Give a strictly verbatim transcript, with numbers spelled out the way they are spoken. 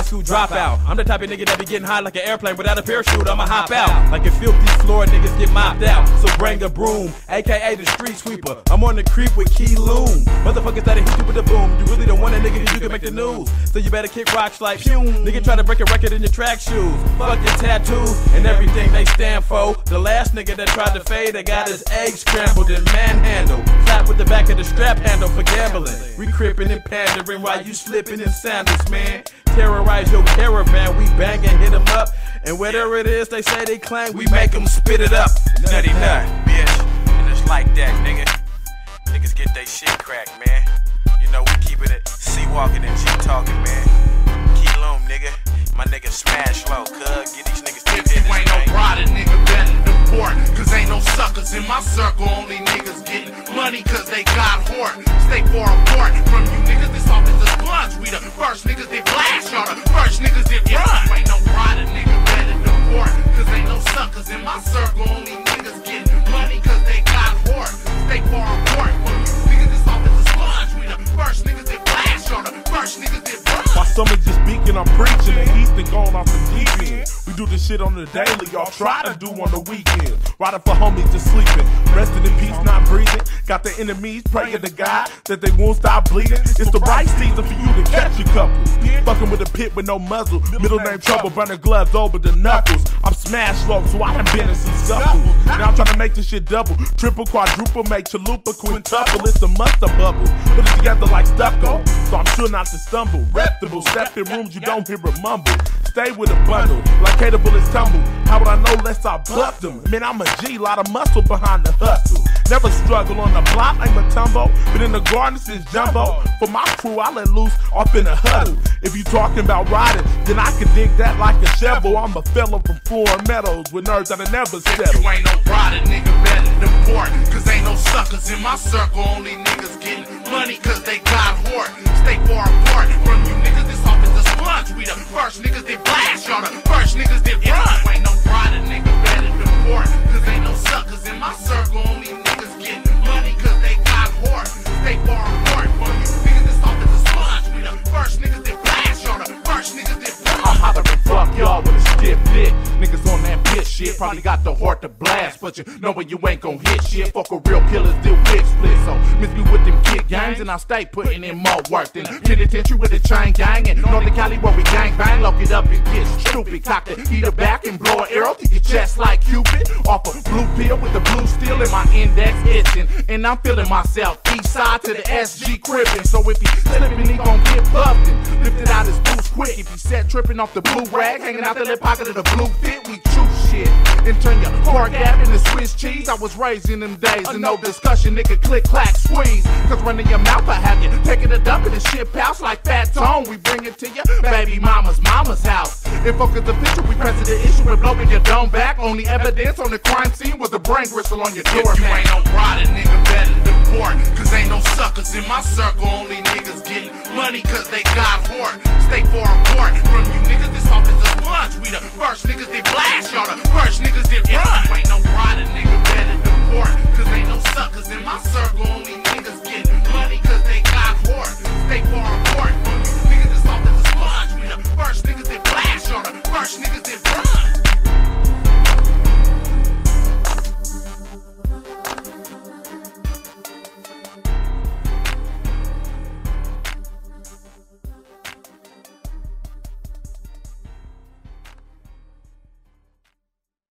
school dropout. I'm the type of nigga that be getting high like an airplane without a parachute. I'ma hop out like a filthy floor niggas get mopped out. So bring a broom, aka the street sweeper. I'm on the creep with Key Loom. Motherfuckers that'll hit you with the boom. You really don't want a nigga, you can make the news. So you better kick rocks like pew. Nigga try to break a record in your track shoes. Fuck your tattoos and everything they stand for. The last nigga that tried to fade, they got his eggs scrambled and manhandled. Slapped with the back of the strap handle for gambling. We crippin' and pandering while you slipping in sandals, man. Terrorize your caravan, we bang and hit them up. And whatever it is they say they claim, we make them spit it up. Nutty nut, bitch. And it's like that, nigga. Niggas get they shit cracked, man. You know we keepin' it C-walking and G-talking, man. Key Loom, nigga. My nigga smash low, cuz. Get these niggas to If you ain't no brother, nigga, better deport. Cause ain't no suckers in my circle. Only niggas getting money cause they got hort. Stay far apart from you niggas. This off is a sponge. We the first niggas that blast. Y'all the first niggas that run. If you ain't no brother, nigga, better deport. Cause ain't no suckers in my circle. Only niggas getting money cause they got hort. Stay far apart from you niggas. This off is a sponge. We the first niggas that blast. Y'all the first niggas that run. While some are just speaking, I'm preaching. The heat and going off the deep end. We do this shit on the daily, y'all try to do on the weekend. Riding for homies just sleeping, resting in peace, not breathing. Got the enemies praying to God that they won't stop bleeding. It's the right season for you to catch a couple. Fucking with a pit with no muzzle. Middle name trouble, burning gloves over the knuckles. I'm smash low, so I done been in some scuffles. Now I'm trying to make this shit double, triple, quadruple, make chalupa, quintuple. It's a mustard bubble, put it together like stucco. So I'm sure not to stumble. Reputable, step in rooms you don't hear a mumble. Stay with a bundle, like hater bullets tumble. How would I know less I buffed them? Man, I'm a G, lot of muscle behind the hustle. Never struggle on the block, I'm a tumbo. But in the garden since jumbo. For my crew, I let loose off in a huddle. If you talking about riding, then I can dig that like a shovel. I'm a fellow from foreign meadows with nerves that'll never settle. If you ain't no brother, nigga, better deport. Cause ain't no suckers in my circle. Only niggas getting money cause they got hort. Stay far apart from you niggas. This off is a sponge. We the first niggas that blast. Y'all the first niggas that run. If you ain't no brother, nigga, better deport. Cause ain't no suckers in my circle. Only niggas getting money cause they got hort. Stay far apart from you niggas. This off is a sponge. We the first niggas that blast. Y'all the first niggas that run. I'm hollering fuck y'all with a stiff dick. Niggas on that bitch shit, probably got the heart to blast, but you know when you ain't gon' hit shit. Fuck a real killers, deal wig split. So miss me with them kick gangs, and I stay putting in more work than penitentiary with a chain gang. And Northern Cali where we gang bang, lock it up and get stupid. Cock the heater back and blow an arrow through your chest like Cupid. Off a blue pill with the blue steel in my index itching, and I'm feeling myself east side to the S G crippin'. So if he slippin', he gon' get buffed and lift it out his boots quick. If he set trippin' off the blue rag, hanging out the lip pocket of the blue fit, we choose shit and turn your car gap into Swiss cheese. I was raised in them days and no discussion, nigga, click, clack, squeeze. Cause running your mouth, I have you taking a dump in the shit pouch like Fat Tone. We bring it to your baby mama's mama's house. In focus official, we pressing the issue and blowing your dome back. Only evidence on the crime scene was a brain bristle on your door. If you ain't no brother, nigga, better deport. Cause ain't no suckers in my circle. Only niggas getting money cause they got hort. Stay far apart from you niggas. This off is a sponge. We